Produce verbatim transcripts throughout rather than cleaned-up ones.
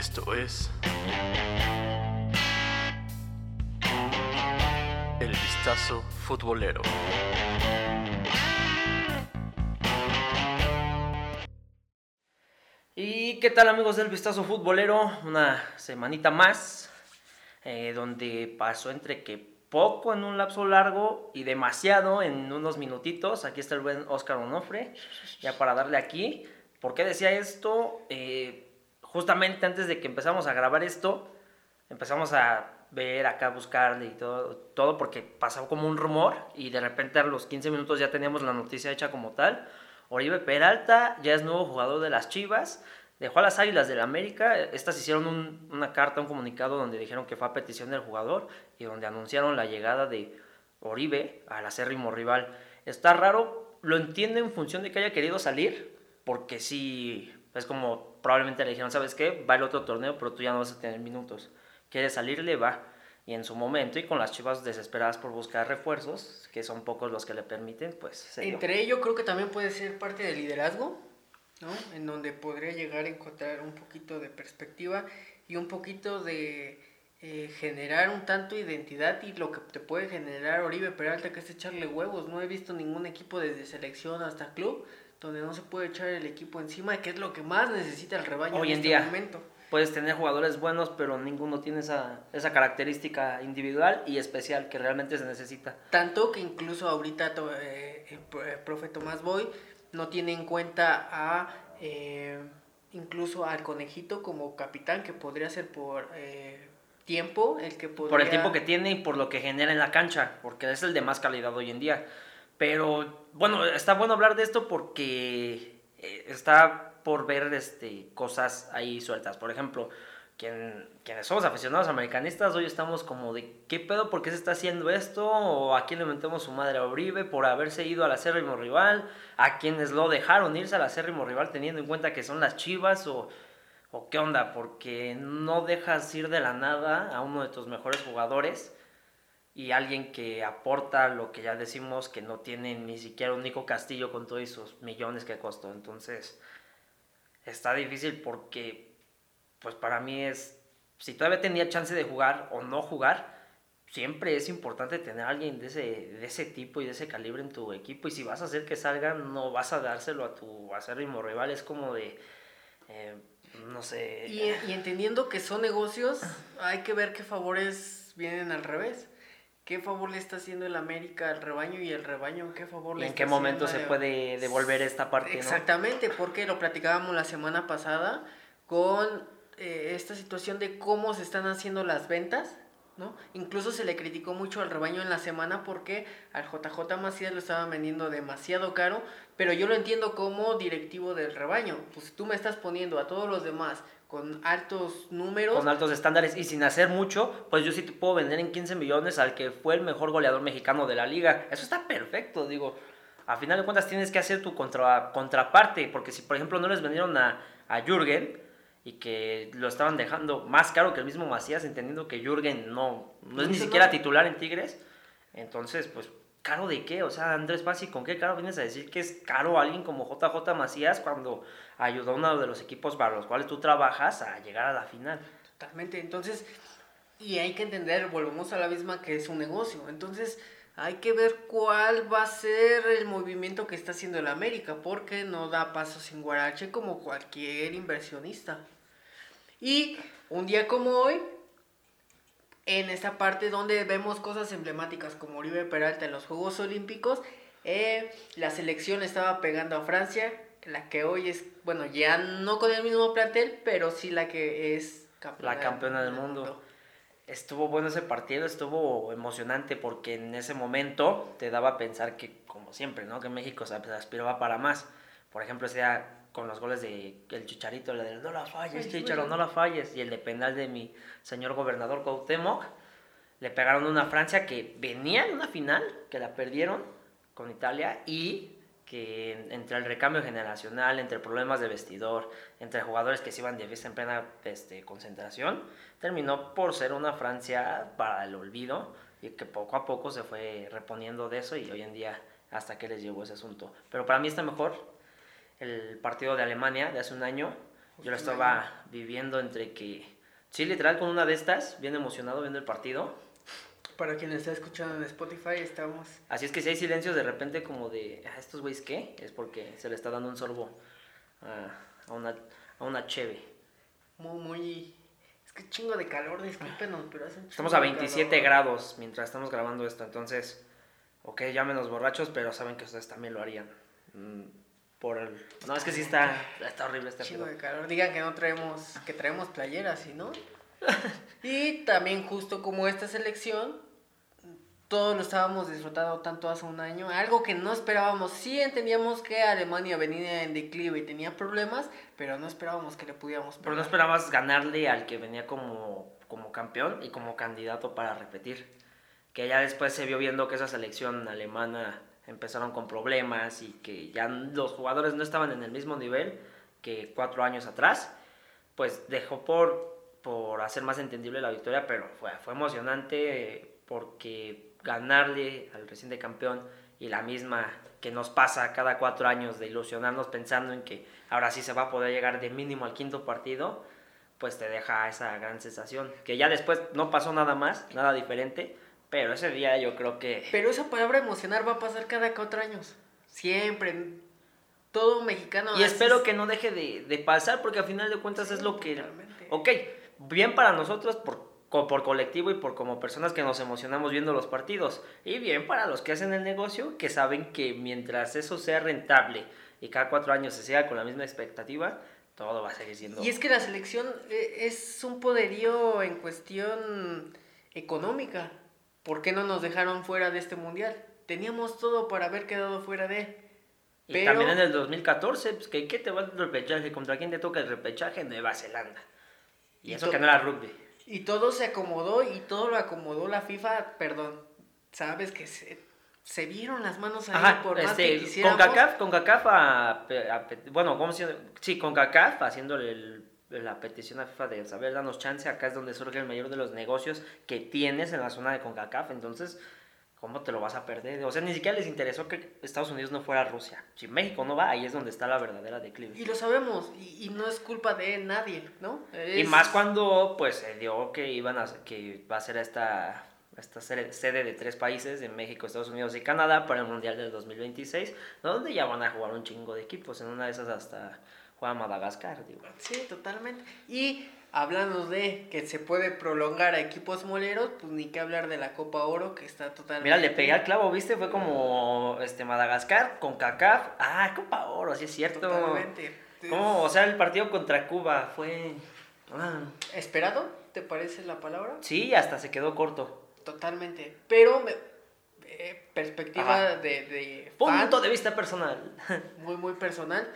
Esto es El Vistazo Futbolero. ¿Y qué tal, amigos del Vistazo Futbolero? Una semanita más, eh, donde pasó entre que poco en un lapso largo y demasiado en unos minutitos. Aquí está el buen Oscar Onofre, ya para darle aquí. ¿Por qué decía esto? Eh, justamente antes de que empezamos a grabar esto, empezamos a ver acá, buscarle y todo, todo porque pasó como un rumor y de repente a los quince minutos ya teníamos la noticia hecha como tal. Oribe Peralta ya es nuevo jugador de las Chivas, dejó a las Águilas del América. Estas hicieron un, una carta, un comunicado donde dijeron que fue a petición del jugador y donde anunciaron la llegada de Oribe al acérrimo rival. Está raro, lo entiendo en función de que haya querido salir, porque sí, es como probablemente le dijeron, ¿sabes qué? Va el otro torneo, pero tú ya no vas a tener minutos. ¿Quiere salirle? Va. Y en su momento, y con las Chivas desesperadas por buscar refuerzos, que son pocos los que le permiten, pues se dio. Entre ello creo que también puede ser parte del liderazgo, ¿no? En donde podría llegar a encontrar un poquito de perspectiva y un poquito de eh, generar un tanto identidad, y lo que te puede generar Oribe Peralta, que es echarle huevos. No he visto ningún equipo desde selección hasta club donde no se puede echar el equipo encima, que es lo que más necesita el rebaño hoy en, en este día momento. Puedes tener jugadores buenos, pero ninguno tiene esa, esa característica individual y especial que realmente se necesita. Tanto que incluso ahorita eh, el profe Tomás Boy no tiene en cuenta a eh, incluso al Conejito como capitán, que podría ser por eh, tiempo el que podría... Por el tiempo que tiene y por lo que genera en la cancha, porque es el de más calidad hoy en día. Pero bueno, está bueno hablar de esto porque eh, está por ver este, cosas ahí sueltas. Por ejemplo, quien, quienes somos aficionados americanistas, hoy estamos como de ¿qué pedo? ¿Por qué se está haciendo esto? ¿O a quién le mentemos su madre a Oribe por haberse ido al acérrimo rival? ¿A quienes lo dejaron irse al acérrimo rival teniendo en cuenta que son las Chivas? ¿O, o qué onda? Porque no dejas ir de la nada a uno de tus mejores jugadores y alguien que aporta lo que ya decimos, que no tiene ni siquiera un Nico Castillo con todos esos millones que costó. Entonces está difícil porque pues para mí es, si todavía tenía chance de jugar o no jugar, siempre es importante tener a alguien de ese, de ese tipo y de ese calibre en tu equipo. Y si vas a hacer que salgan, no vas a dárselo a tu acérrimo rival. Es como de, eh, no sé. Y, y entendiendo que son negocios, hay que ver qué favores vienen al revés. ¿Qué favor le está haciendo el América al rebaño y el rebaño qué favor le ¿En está qué momento se haciendo? puede devolver esta parte, no? Exactamente, porque lo platicábamos la semana pasada con eh, esta situación de cómo se están haciendo las ventas, ¿no? Incluso se le criticó mucho al rebaño en la semana porque al J J Macías lo estaban vendiendo demasiado caro, pero yo lo entiendo como directivo del rebaño. Pues tú me estás poniendo a todos los demás con altos números, con altos estándares y sin hacer mucho, pues yo sí te puedo vender en quince millones al que fue el mejor goleador mexicano de la liga. Eso está perfecto, digo. A final de cuentas tienes que hacer tu contra, contraparte, porque si por ejemplo no les vendieron a, a Jürgen y que lo estaban dejando más caro que el mismo Macías, entendiendo que Jürgen no, no es ni siquiera titular en Tigres, entonces pues ¿caro de qué? O sea, Andrés Pasi, ¿con qué caro vienes a decir que es caro alguien como J J Macías cuando ayudó a uno de los equipos para los cuales tú trabajas a llegar a la final? Totalmente, entonces, y hay que entender, volvemos a la misma, que es un negocio. Entonces hay que ver cuál va a ser el movimiento que está haciendo el América, porque no da paso sin guarache como cualquier inversionista. Y un día como hoy, en esta parte donde vemos cosas emblemáticas como Oribe Peralta en los Juegos Olímpicos, eh, la selección estaba pegando a Francia, la que hoy es, bueno, ya no con el mismo plantel, pero sí la que es campeona, la campeona del, del mundo. mundo. Estuvo bueno ese partido, estuvo emocionante porque en ese momento te daba a pensar que, como siempre, ¿no? Que México se aspiraba para más. Por ejemplo, sea con los goles de el Chicharito, la del no la falles, Chicharo, no la falles, y el de penal de mi señor gobernador Cuauhtémoc, le pegaron una Francia que venía de una final, que la perdieron con Italia, y que entre el recambio generacional, entre problemas de vestidor, entre jugadores que se iban de fiesta en plena este, concentración, terminó por ser una Francia para el olvido, y que poco a poco se fue reponiendo de eso, y hoy en día hasta que les llegó ese asunto. Pero para mí está mejor el partido de Alemania de hace un año, Yo lo estaba viviendo entre que, sí, literal, con una de estas, bien emocionado viendo el partido. Para quien está escuchando en Spotify, estamos... Así es que si hay silencios de repente como de, "Ah, ¿estos güeyes qué?", es porque se le está dando un sorbo a, a una, a una cheve. Muy, muy... Es que chingo de calor, discúlpenos, pero hace un chingo Estamos a de veintisiete calor. grados mientras estamos grabando esto, entonces, ok, llámenos borrachos, pero saben que ustedes también lo harían. Mm, por el... No, es que sí está, está horrible este Chingo pedo. de calor. Digan que no traemos, que traemos playeras, ¿sí, no? Y también justo como esta selección, todos lo estábamos disfrutando tanto hace un año, algo que no esperábamos. Sí entendíamos que Alemania venía en declive y tenía problemas, pero no esperábamos que le pudiéramos Pero no pegar. esperabas ganarle al que venía como, como campeón y como candidato para repetir. Que ya después se vio viendo que esa selección alemana empezaron con problemas y que ya los jugadores no estaban en el mismo nivel que cuatro años atrás. Pues dejó por, por hacer más entendible la victoria, pero fue, fue emocionante porque ganarle al reciente campeón y la misma que nos pasa cada cuatro años de ilusionarnos pensando en que ahora sí se va a poder llegar de mínimo al quinto partido, pues te deja esa gran sensación. Que ya después no pasó nada más, nada diferente, pero ese día yo creo que... Pero esa palabra emocionar va a pasar cada cuatro años. Siempre. Todo mexicano. Y así espero es. que no deje de, de pasar porque al final de cuentas Sí, es lo que... totalmente. Ok, bien para nosotros por, co- por colectivo y por como personas que nos emocionamos viendo los partidos. Y bien para los que hacen el negocio que saben que mientras eso sea rentable y cada cuatro años se siga con la misma expectativa, todo va a seguir siendo... Y es que la selección eh, es un poderío en cuestión económica. ¿Por qué no nos dejaron fuera de este mundial? Teníamos todo para haber quedado fuera de... Y Pero- también en el dos mil catorce, pues, ¿qué, qué te va el repechaje? ¿Contra quién te toca el repechaje? Nueva Zelanda. Y, Y eso to- que no era rugby. Y todo se acomodó y todo lo acomodó la FIFA, perdón, sabes que se, se vieron las manos ahí Ajá, por más que este, quisiéramos. CONCACAF, CONCACAF a, a- bueno, ¿cómo se llama? Sí, CONCACAF haciéndole el- la petición a FIFA de saber, danos chance, acá es donde surge el mayor de los negocios que tienes en la zona de CONCACAF, entonces, ¿cómo te lo vas a perder? O sea, ni siquiera les interesó que Estados Unidos no fuera Rusia. Si México no va, ahí es donde está la verdadera declive. Y lo sabemos, y, y no es culpa de nadie, ¿no? Y Es- más cuando pues se dio que iban a que va a ser esta esta sede sede de tres países, de México, Estados Unidos y Canadá, para el Mundial del dos mil veintiséis, donde ya van a jugar un chingo de equipos, en una de esas hasta juega Madagascar, digo. Sí, totalmente. Y hablando de que se puede prolongar a equipos moleros, pues ni que hablar de la Copa Oro, que está totalmente... Mira, le pegué al clavo, ¿viste? Fue como este Madagascar con CONCACAF. Ah, Copa Oro, sí es cierto. Totalmente. ¿Cómo? O sea, el partido contra Cuba fue ah, ¿Esperado? ¿Te parece la palabra? sí, hasta se quedó corto. Totalmente. Pero, me- eh, perspectiva Ajá. de, de Punto fan, de vista personal. muy, muy personal.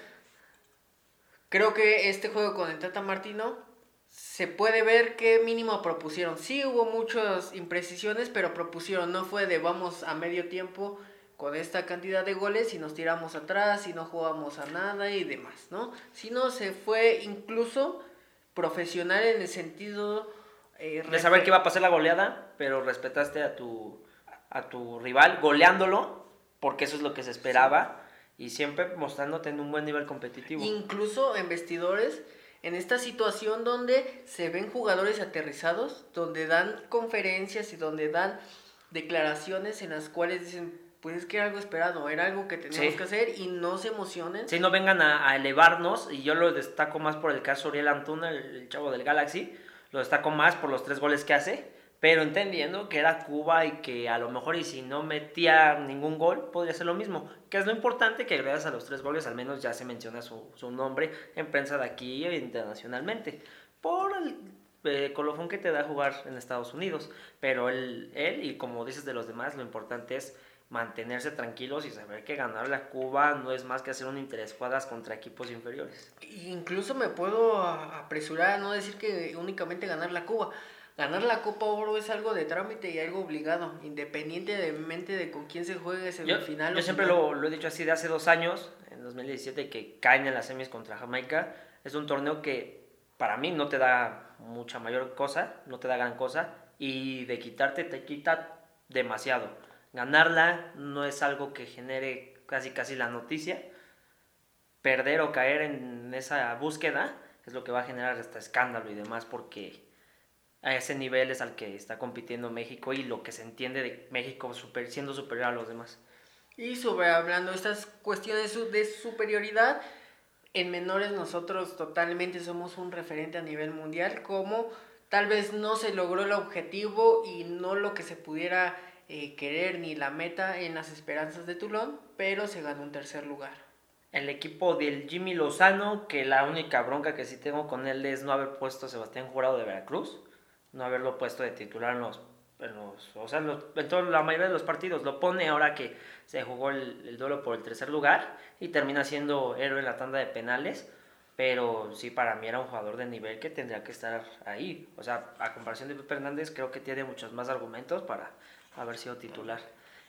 Creo que este juego con el Tata Martino se puede ver qué mínimo propusieron. Sí hubo muchas imprecisiones, pero propusieron. No fue de vamos a medio tiempo con esta cantidad de goles y nos tiramos atrás y no jugamos a nada y demás, ¿no? Sino se fue incluso profesional en el sentido... eh, De saber refer- que iba a pasar la goleada, pero respetaste a tu, a tu rival goleándolo, porque eso es lo que se esperaba, y siempre mostrándote en un buen nivel competitivo. Incluso en vestidores, en esta situación donde se ven jugadores aterrizados, donde dan conferencias y donde dan declaraciones en las cuales dicen, pues es que era algo esperado, era algo que teníamos Sí. que hacer y no se emocionen. Si no vengan a, a elevarnos, y yo lo destaco más por el caso de Uriel Antuna, el, el chavo del Galaxy, lo destaco más por los tres goles que hace, pero entendiendo que era Cuba y que a lo mejor y si no metía ningún gol, podría ser lo mismo, que es lo importante, que gracias a los tres goles al menos ya se menciona su, su nombre en prensa de aquí e internacionalmente, por el eh, colofón que te da jugar en Estados Unidos, pero él, él y como dices de los demás, lo importante es mantenerse tranquilos y saber que ganarle a Cuba no es más que hacer un interescuadras contra equipos inferiores. Incluso me puedo a- apresurar a no decir que únicamente ganar la Cuba. Ganar la Copa Oro es algo de trámite y algo obligado, independientemente de con quién se juegue Yo, semifinal yo o siempre final. lo, lo he dicho así de hace dos años, en dos mil diecisiete, que caen en las semis contra Jamaica. Es un torneo que para mí no te da mucha mayor cosa, no te da gran cosa, y de quitarte te quita demasiado. Ganarla no es algo que genere casi casi la noticia. Perder o caer en esa búsqueda es lo que va a generar hasta escándalo y demás, porque a ese nivel es al que está compitiendo México y lo que se entiende de México super, siendo superior a los demás. Y sobre hablando de estas cuestiones de superioridad, en menores nosotros totalmente somos un referente a nivel mundial, como tal vez no se logró el objetivo y no lo que se pudiera eh, querer ni la meta en las esperanzas de Toulon, pero se ganó un tercer lugar. El equipo del Jimmy Lozano, que la única bronca que sí tengo con él es no haber puesto a Sebastián Jurado de Veracruz, no haberlo puesto de titular en los, en los o sea, en, los, en toda la mayoría de los partidos. Lo pone ahora que se jugó el, el duelo por el tercer lugar y termina siendo héroe en la tanda de penales, pero sí, para mí era un jugador de nivel que tendría que estar ahí. O sea, a comparación de Pepe Hernández, creo que tiene muchos más argumentos para haber sido titular.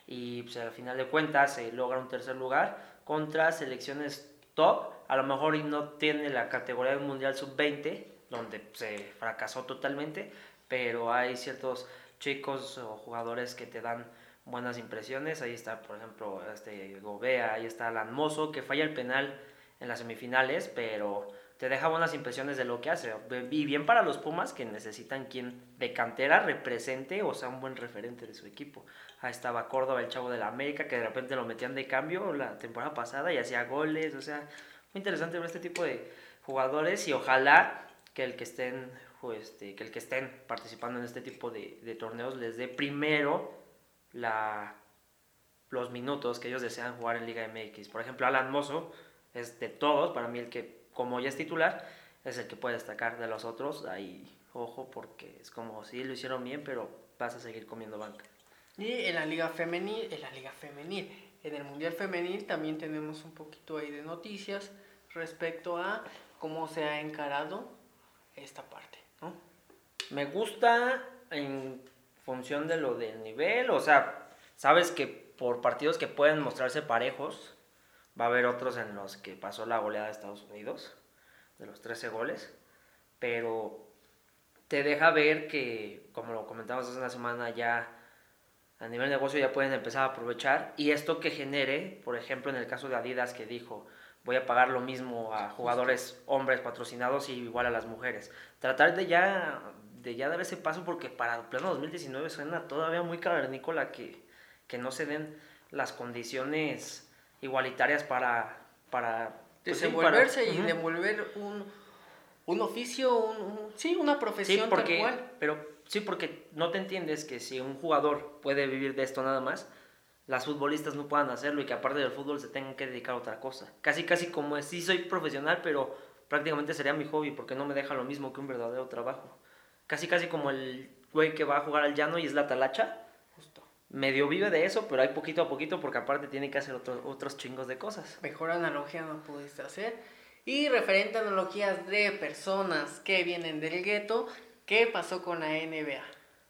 Y pues, al final de cuentas se logra un tercer lugar contra selecciones top, a lo mejor y no tiene la categoría del Mundial sub veinte, donde se fracasó totalmente, pero hay ciertos chicos o jugadores que te dan buenas impresiones. Ahí está, por ejemplo, este Gobea, ahí está Alan Mozo, que falla el penal en las semifinales, pero te deja buenas impresiones de lo que hace. Y bien para los Pumas, que necesitan quien de cantera represente o sea un buen referente de su equipo. Ahí estaba Córdoba, el chavo de la América, que de repente lo metían de cambio la temporada pasada y hacía goles. O sea, muy interesante ver este tipo de jugadores y ojalá que el que estén, este, que el que estén participando en este tipo de, de torneos les dé primero la, los minutos que ellos desean jugar en Liga M X. Por ejemplo, Alan Mozo es de todos, para mí el que, como ya es titular, es el que puede destacar. De los otros, ahí ojo, porque es como si sí, lo hicieron bien, pero vas a seguir comiendo banca. Y en la liga femenil, en la liga femenil, en el mundial femenil también tenemos un poquito ahí de noticias respecto a cómo se ha encarado esta parte, ¿no? Me gusta en función de lo del nivel, o sea, sabes que por partidos que pueden mostrarse parejos, va a haber otros en los que pasó la goleada de Estados Unidos, de los trece goles, pero te deja ver que, como lo comentamos hace una semana, ya a nivel negocio ya pueden empezar a aprovechar, y esto que genere, por ejemplo, en el caso de Adidas, que dijo, voy a pagar lo mismo a jugadores hombres patrocinados y igual a las mujeres. Tratar de ya, de ya dar ese paso, porque para pleno dos mil diecinueve suena todavía muy cavernícola que, que no se den las condiciones igualitarias para... para pues desenvolverse sí, para, y uh-huh. devolver un, un oficio, un, un, sí, una profesión sí, porque, tal cual. Pero, sí, porque no te entiendes que si un jugador puede vivir de esto nada más, las futbolistas no puedan hacerlo y que aparte del fútbol se tengan que dedicar a otra cosa. Casi, casi como es, sí soy profesional, pero prácticamente sería mi hobby porque no me deja lo mismo que un verdadero trabajo. Casi, casi como el güey que va a jugar al llano y es la talacha. Justo. Medio vive de eso, pero hay poquito a poquito porque aparte tiene que hacer otro, otros chingos de cosas. Mejor analogía no pudiste hacer. Y referente a analogías de personas que vienen del gueto, ¿qué pasó con la N B A?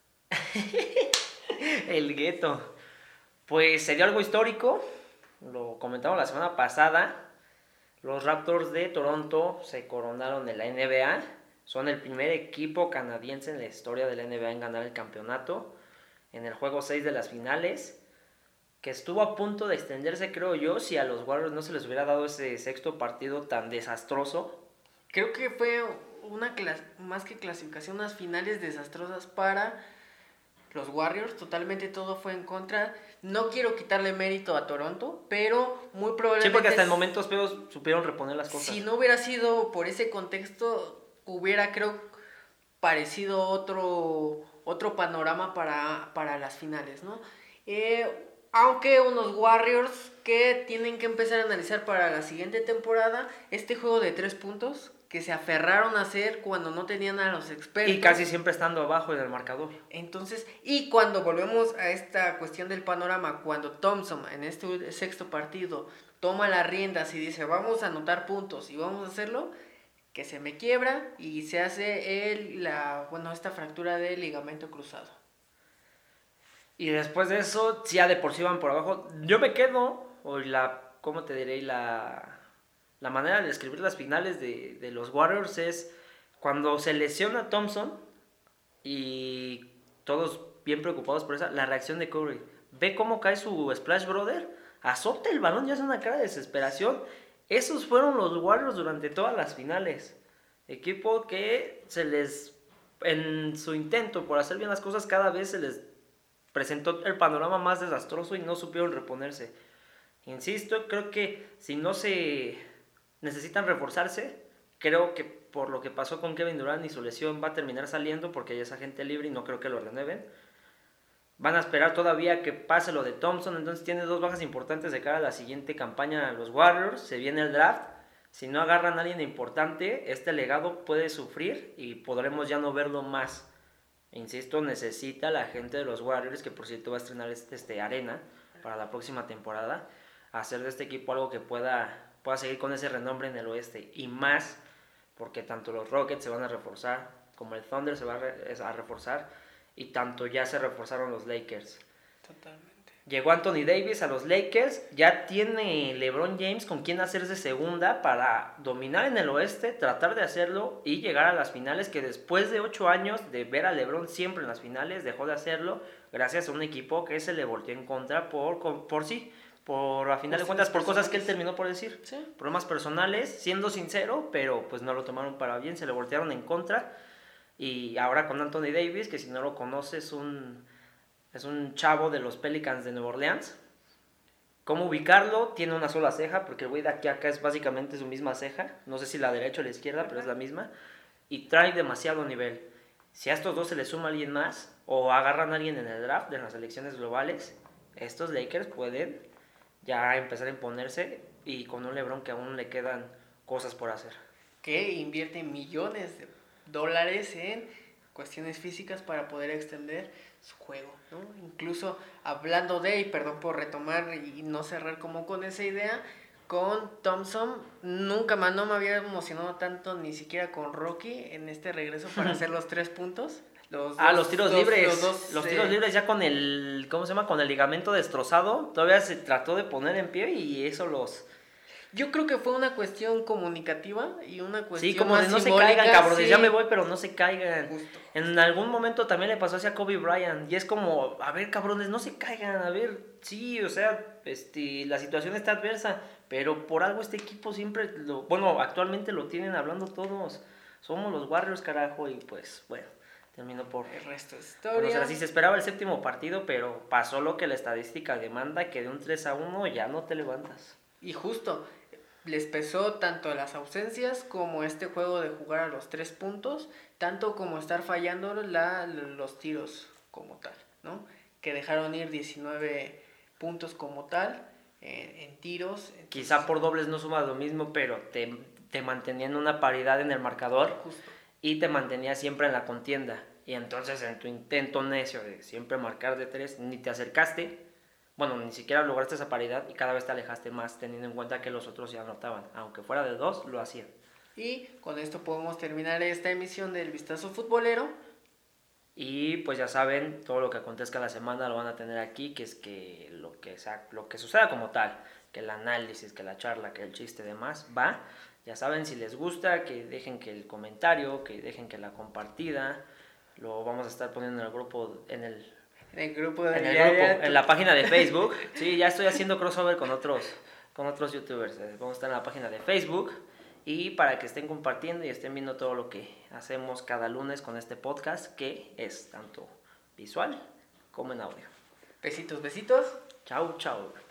El gueto. Pues sería algo histórico, lo comentamos la semana pasada. Los Raptors de Toronto se coronaron en la N B A. Son el primer equipo canadiense en la historia de la N B A en ganar el campeonato. En el juego seis de las finales, que estuvo a punto de extenderse, creo yo, si a los Warriors no se les hubiera dado ese sexto partido tan desastroso. Creo que fue una clas- más que clasificación, unas finales desastrosas para los Warriors. Totalmente todo fue en contra. No quiero quitarle mérito a Toronto, pero muy probablemente... Sí, porque hasta en momentos feos supieron reponer las cosas. Si no hubiera sido por ese contexto, hubiera, creo, parecido otro, otro panorama para, para las finales, ¿no? Eh, aunque unos Warriors que tienen que empezar a analizar para la siguiente temporada este juego de tres puntos que se aferraron a hacer cuando no tenían a los expertos. Y casi siempre estando abajo en el marcador. Entonces, y cuando volvemos a esta cuestión del panorama, cuando Thompson en este sexto partido toma las riendas y dice, vamos a anotar puntos y vamos a hacerlo, que se me quiebra y se hace el, la, bueno, esta fractura del ligamento cruzado. Y después de eso, ya de por sí van por abajo. Yo me quedo, o la, ¿cómo te diré? La... La manera de describir las finales de, de los Warriors es cuando se lesiona Thompson y todos bien preocupados por esa, la reacción de Curry. Ve cómo cae su Splash Brother, azota el balón y hace una cara de desesperación. Esos fueron los Warriors durante todas las finales. Equipo que se les, en su intento por hacer bien las cosas, cada vez se les presentó el panorama más desastroso y no supieron reponerse. Insisto, creo que si no se necesitan reforzarse, creo que por lo que pasó con Kevin Durant y su lesión va a terminar saliendo porque ya es agente libre y no creo que lo renueven. Van a esperar todavía que pase lo de Thompson, entonces tiene dos bajas importantes de cara a la siguiente campaña a los Warriors. Se viene el draft. Si no agarran a alguien importante, este legado puede sufrir y podremos ya no verlo más. Insisto, necesita la gente de los Warriors, que por cierto va a estrenar este, este Arena para la próxima temporada, hacer de este equipo algo que pueda, pueda seguir con ese renombre en el oeste. Y más, porque tanto los Rockets se van a reforzar, como el Thunder se va a, re, a reforzar, y tanto ya se reforzaron los Lakers. Totalmente. Llegó Anthony Davis a los Lakers, ya tiene LeBron James con quien hacerse segunda para dominar en el oeste, tratar de hacerlo y llegar a las finales, que después de ocho años de ver a LeBron siempre en las finales, dejó de hacerlo gracias a un equipo que se le volteó en contra por, por sí, por a final de cuentas, por cosas que él terminó por decir, ¿Sí? Problemas personales, siendo sincero, pero pues no lo tomaron para bien, se le voltearon en contra. Y ahora con Anthony Davis, que si no lo conoces es un... Es un chavo de los Pelicans de Nueva Orleans. ¿Cómo ubicarlo? Tiene una sola ceja, porque el güey de aquí a acá es básicamente su misma ceja. No sé si la derecha o la izquierda, pero es la misma. Y trae demasiado nivel. Si a estos dos se le suma alguien más, o agarran a alguien en el draft, de las elecciones globales, estos Lakers pueden ya empezar a imponerse, y con un LeBron que aún le quedan cosas por hacer. Que invierte millones de dólares en cuestiones físicas para poder extender su juego, ¿no? Incluso hablando de, y perdón por retomar y no cerrar como con esa idea, con Thompson, nunca más no me había emocionado tanto ni siquiera con Rocky en este regreso para hacer los tres puntos. Los ah, dos, los tiros dos, libres. Los, dos, los eh, tiros libres ya con el, ¿cómo se llama? Con el ligamento destrozado. Todavía se trató de poner en pie y eso los... Yo creo que fue una cuestión comunicativa y una cuestión Sí, como más de no se simbólica, caigan, cabrones, sí. ya me voy, pero no se caigan. Justo. En algún momento también le pasó hacia Kobe Bryant y es como, a ver, cabrones, no se caigan, a ver, sí, o sea, este, la situación está adversa, pero por algo este equipo siempre, lo, bueno, actualmente lo tienen hablando todos. Somos los Warriors, carajo, y pues, bueno, terminó por... El resto es O sea, historia. sí se esperaba el séptimo partido, pero pasó lo que la estadística demanda, que de un tres a uno ya no te levantas. Y justo, les pesó tanto las ausencias como este juego de jugar a los tres puntos, tanto como estar fallando la, los tiros como tal, ¿no? Que dejaron ir diecinueve puntos como tal en, en tiros. Entonces, quizá por dobles no suma lo mismo, pero te, te mantenía en una paridad en el marcador justo. y te mantenía siempre en la contienda. Y entonces en tu intento necio de siempre marcar de tres, ni te acercaste. Bueno, ni siquiera lograste esa paridad y cada vez te alejaste más, teniendo en cuenta que los otros ya anotaban. Aunque fuera de dos, lo hacían. Y con esto podemos terminar esta emisión del Vistazo Futbolero. Y pues ya saben, todo lo que acontezca la semana lo van a tener aquí, que es que lo que, sea, lo que suceda como tal, que el análisis, que la charla, que el chiste y demás, va. Ya saben, si les gusta, que dejen que el comentario, que dejen que la compartida. Lo vamos a estar poniendo en el grupo, en el... En el grupo de En el grupo, en la página de Facebook. Sí, ya estoy haciendo crossover con otros, con otros youtubers. Vamos a estar en la página de Facebook. Y para que estén compartiendo y estén viendo todo lo que hacemos cada lunes con este podcast, que es tanto visual como en audio. Besitos, besitos. Chau, chau.